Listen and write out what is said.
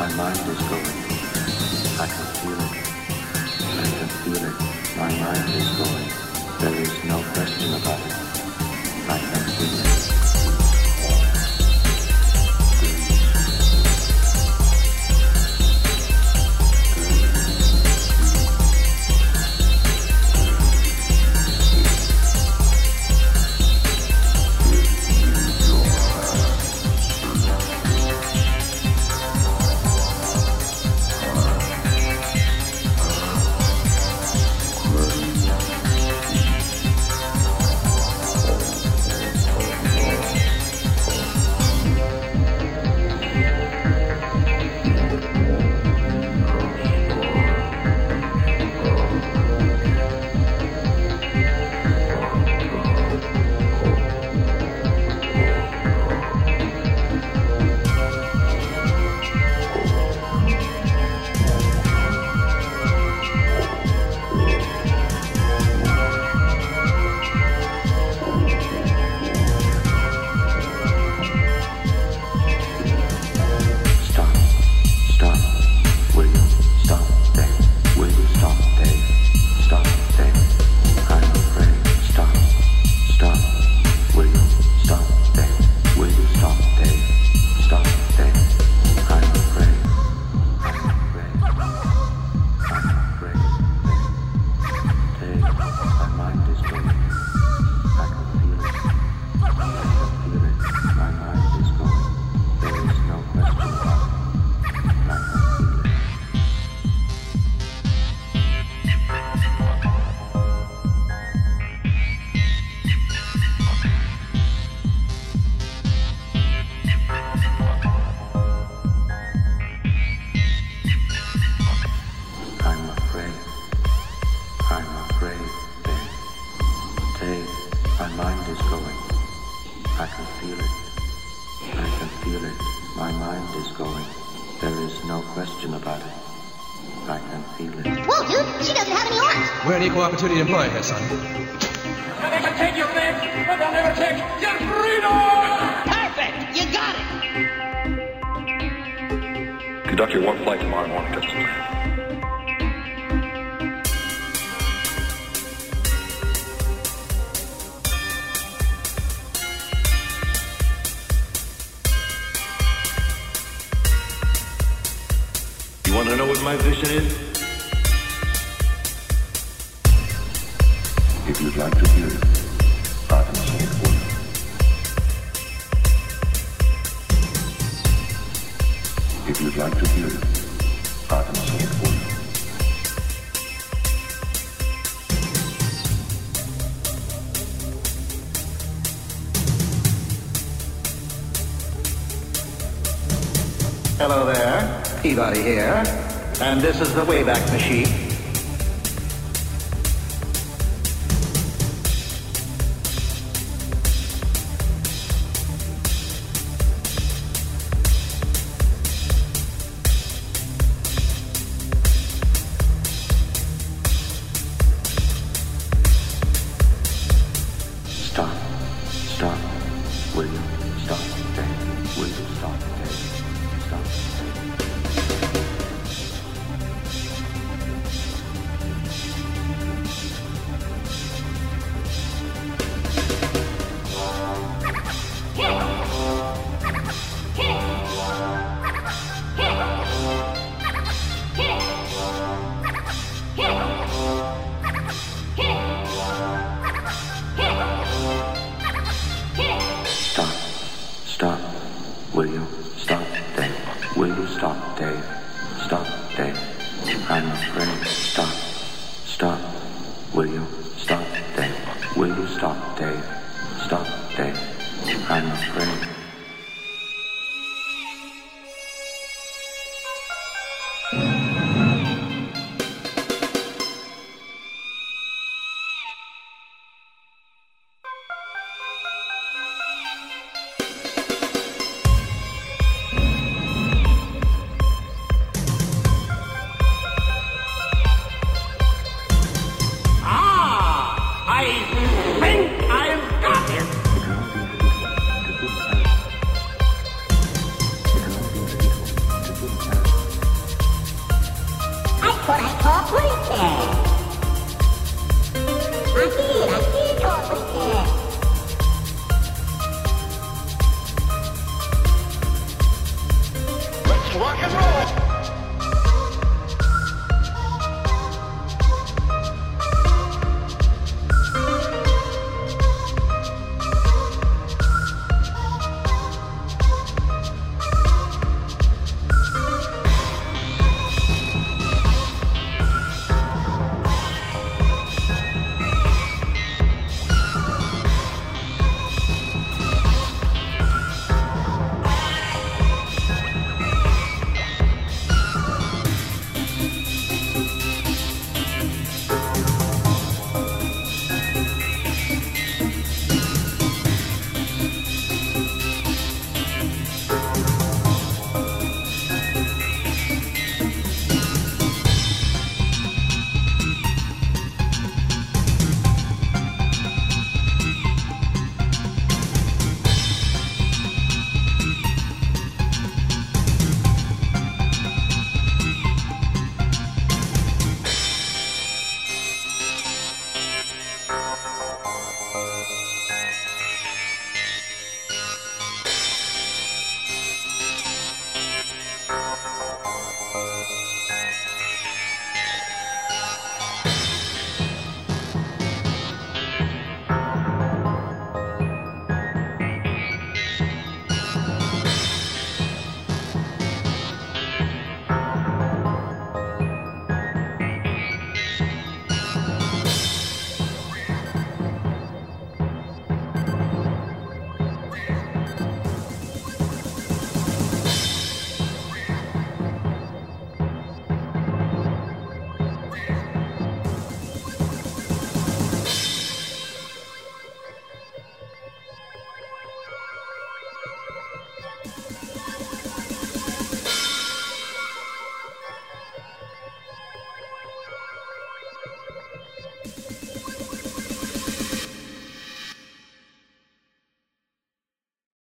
My mind is going. I can feel it. I can feel it. My mind is going. There is no question about it. I can feel it. Opportunity to employ her, son. They can take your legs, but they'll never take your freedom! Perfect! You got it! Conduct your warp flight tomorrow morning, just as planned. You want to know what my vision is? If you'd like to hear it, I can sing it for you. If you'd like to hear it, I can sing it for you. Hello there, Peabody here, and this is the Wayback Machine. I did talk with Ted. Let's rock and roll.